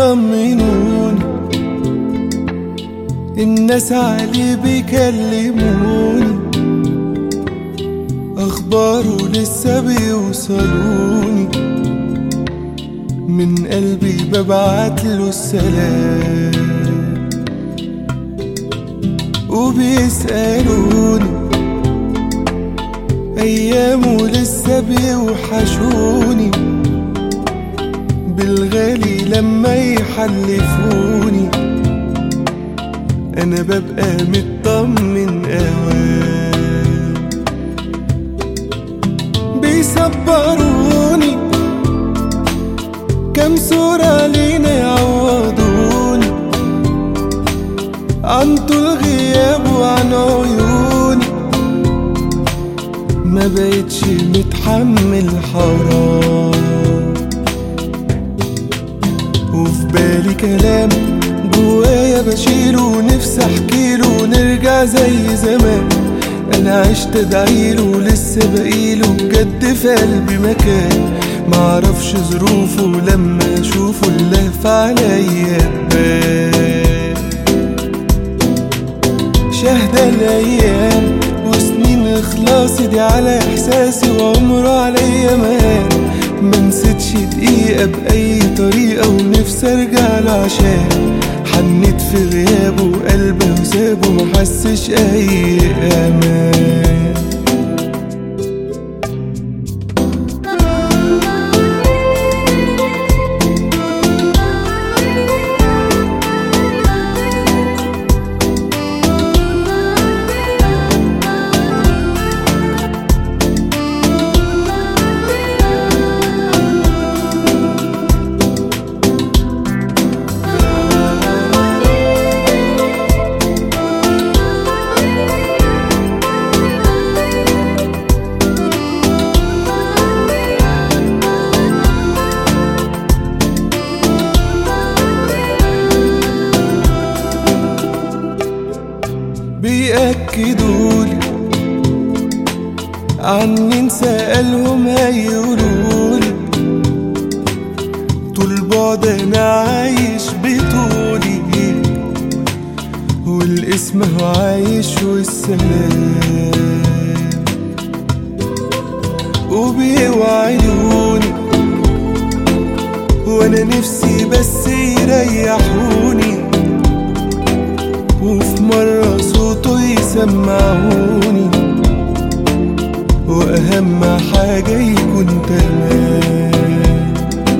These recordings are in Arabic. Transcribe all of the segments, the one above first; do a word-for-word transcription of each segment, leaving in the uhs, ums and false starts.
بيطمنوني، الناس عليه بيكلموني، اخباره لسه بيوصلوني، من قلبي ببعتله السلام. وبيسألوني أيامه لسه بيوحشوني، بالغالي لما يحلفوني أنا ببقى مطمن أوام. بيصبروني كم صورة لينا يعوضوني عن طول غياب وعن عيوني، ما بقتش متحمل حرام. وفي بالي كلام جوايا بشيله ونفسي احكيله ونرجع زي زمان، انا عشت ادعيله لسه بقيله بجد في قلبي مكان، معرفش ظروفه لما اشوفه اللهف عليا تبان. شاهدة الايام وسنين اخلاصي دي على احساسي وعمره عليا مان، منسيتش دقيقة بأي طريقة ونفسي ارجع له عشان حنيت في غيابه وقلبه وسابه محسش اي امان. بيأكدولي عني نسألهم هيقولولي، طول بعد انا عايش بطولي والاسم هو عايش والسلام. وبيوعدوني وانا نفسي بس يريحوني، وفي مرة صوته يسمعوني، وأهم حاجة يكون تمام.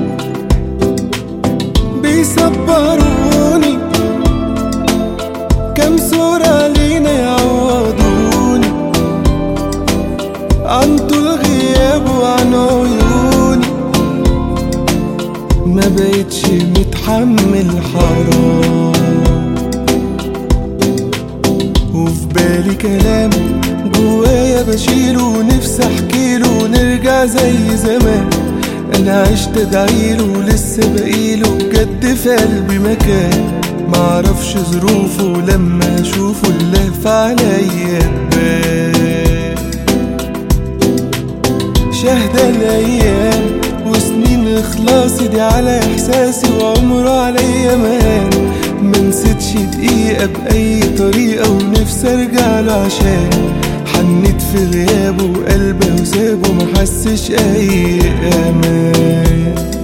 بيصبروني كم صورة لينا يعوضوني عن طول غياب وعن عيوني، ما بقتش متحمل حرام. وفي بالي كلام جوايا بشيله ونفسي احكيله ونرجع زي زمان، انا عشت ادعيله لسه بقيله بجد في قلبي مكان، معرفش ظروفه لما اشوفه اللهف عليا تبان. شاهدة الايام وسنين اخلاصي دي على احساسي وعمره عليا مان، منسيتش دقيقة بأي طريقة ونفسي ارجع له عشان حنيت في غيابه وقلبه وسابه محسش اي امان.